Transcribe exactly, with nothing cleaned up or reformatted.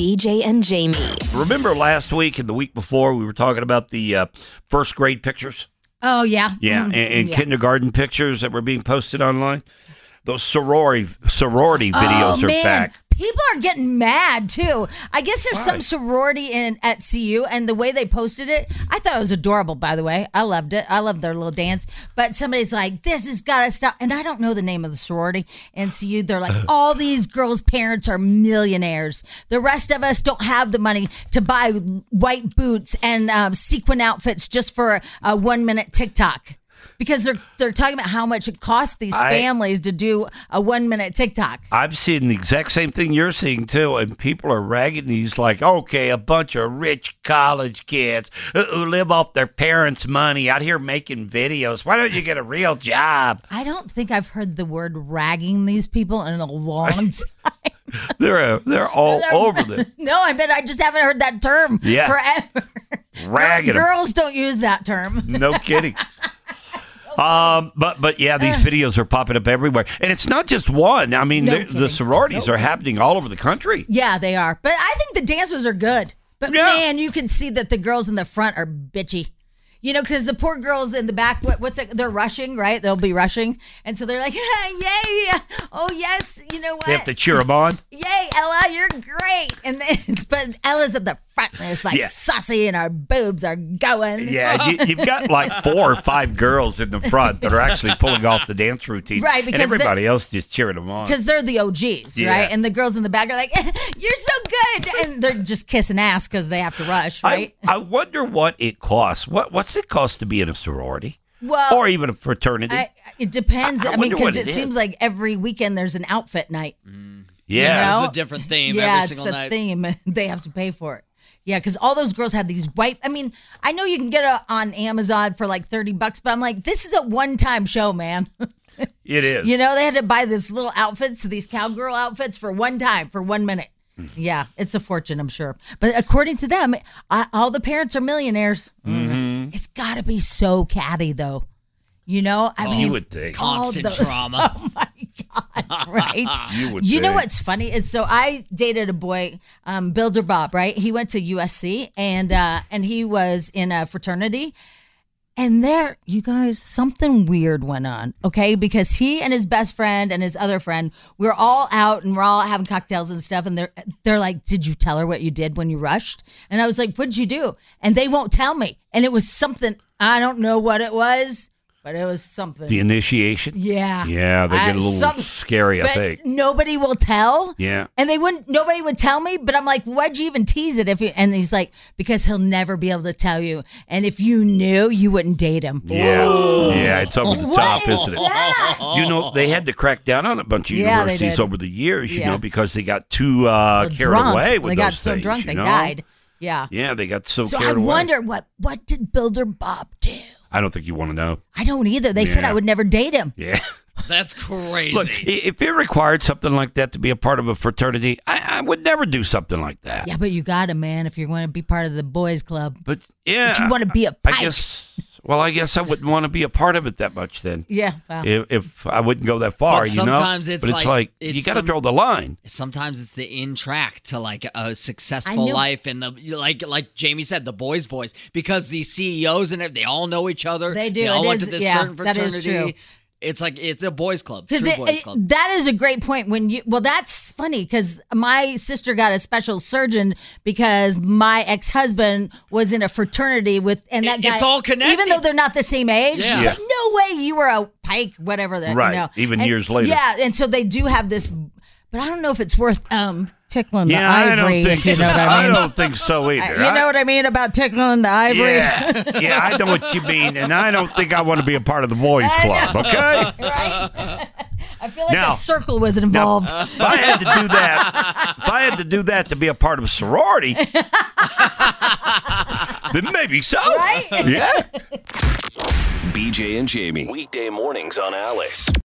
B J and Jamie. Remember last week and the week before we were talking about the uh, first grade pictures? Oh, yeah. Yeah, Mm, and, and yeah. kindergarten pictures that were being posted online. Those sorority sorority videos oh, are man. back. People are getting mad, too. I guess there's Why? some sorority in at C U, and the way they posted it, I thought it was adorable, by the way. I loved it. I loved their little dance. But somebody's like, this has got to stop. And I don't know the name of the sorority in C U. They're like, all these girls' parents are millionaires. The rest of us don't have the money to buy white boots and um, sequin outfits just for a, a one-minute TikTok. Because they're they're talking about how much it costs these I- families to do a one-minute TikTok. I've seen the exact same thing you're seeing, too, and people are ragging these like, okay, a bunch of rich college kids who who live off their parents' money out here making videos. Why don't you get a real job? I don't think I've heard the word ragging these people in a long time. They're, uh, they're all They're- over this. No, I bet I just haven't heard that term Yeah. forever. Ragging 'em. Girls don't use that term. No kidding. Um, but but yeah, these videos are popping up everywhere, and it's not just one. I mean, No the, kidding. the sororities are happening all over the country. Yeah, they are. But I think the dancers are good. But Yeah. man, you can see that the girls in the front are bitchy. You know, because the poor girls in the back, what, what's it? They're rushing, right? They'll be rushing. And so they're like, yay. Oh, yes. You know what? They have to cheer them on. Yay, Ella, you're great. And then, but Ella's at the front and it's like Yeah. saucy and our boobs are going. Yeah, you, you've got like four or five girls in the front that are actually pulling off the dance routine, Right, and because everybody else just cheering them on. Because they're the O Gs, Yeah. right? And the girls in the back are like, you're so good. And they're just kissing ass because they have to rush, right? I, I wonder what it costs. What what's it cost to be in a sorority, well, or even a fraternity? I, it depends. I- I I, mean, wonder what because it it, is. seems like every weekend there's an outfit night. yeah, know? It's a different theme yeah, every it's single the night. theme. They have to pay for it. Yeah, because all those girls have these white. I mean, I know you can get it on Amazon for like thirty bucks, but I'm like, this is a one-time show, man. it is. You know, they had to buy this little outfits, these cowgirl outfits for one time, for one minute. Yeah, it's a fortune, I'm sure. But according to them, I, all the parents are millionaires. Mm-hmm. It's got to be so catty, though. You know, I Oh, mean, you would think. all Constant those- trauma. Oh my god! Right? You would You know think. what's funny is so I dated a boy, um, Builder Bob. Right? He went to U S C and uh, and he was in a fraternity. And there, you guys, something weird went on, okay? Because he and his best friend and his other friend, we were all out and we're all having cocktails and stuff. And they're they're like, "Did you tell her what you did when you rushed?" And I was like, "What'd you do?" And they won't tell me. And it was something, I don't know what it was, but it was something. The initiation. Yeah. Yeah, they get a I- little some- scary, I but think. nobody will tell. Yeah. And they wouldn't, nobody would tell me, but I'm like, why'd you even tease it? If you, and he's like, because he'll never be able to tell you. And if you knew, you wouldn't date him. Yeah, yeah, it's over the What top, is isn't it? that? You know, they had to crack down on a bunch of Yeah, they universities did. over the years, you Yeah. know, because they got too uh, They're carried drunk. away with They those got so things, drunk you they know? died. Yeah. Yeah, they got so, So I carried away. wonder what what did Builder Bob do? I don't think you want to know. I don't either. They said Yeah. I would never date him. Yeah. That's crazy. Look, i- if it required something like that to be a part of a fraternity, I, I would never do something like that. Yeah, but you got to, man, if you're going to be part of the boys club. But yeah, If you want to be a I pike. guess. Well, I guess I wouldn't want to be a part of it that much then. Yeah. Well, If, if I wouldn't go that far, But you know. sometimes it's but it's like- like, it's you got to some- draw the line. Sometimes it's the in track to like a I successful knew- life and the like like Jamie said, the boys boys, because these C E Os and it, they all know each other. They do. They all It went is- to this yeah, certain that fraternity. is true. It's like it's a boys club. Because True it, boys it- club. that is a great point. When you well, that's funny because my sister got a special surgeon because my ex husband was in a fraternity with, and that It- guy. it's all connected. Even though they're not the same age, Yeah. she's Yeah. like, "No way, you were a pike, whatever that." Right, You know. even And- years later. Yeah, and so they do have this, but I don't know if it's worth um tickling Yeah, the I ivory. don't think If you so. know what I mean. don't think so either. You know what I mean about tickling the ivory? Yeah, yeah, I know what you mean, and I don't think I want to be a part of the boys' I club. know. Okay. Right? I feel like Now- a circle was involved. If I had to do that, if I had to do that to be a part of a sorority, then maybe so. Right? Yeah. B J and Jamie. Weekday mornings on Alice.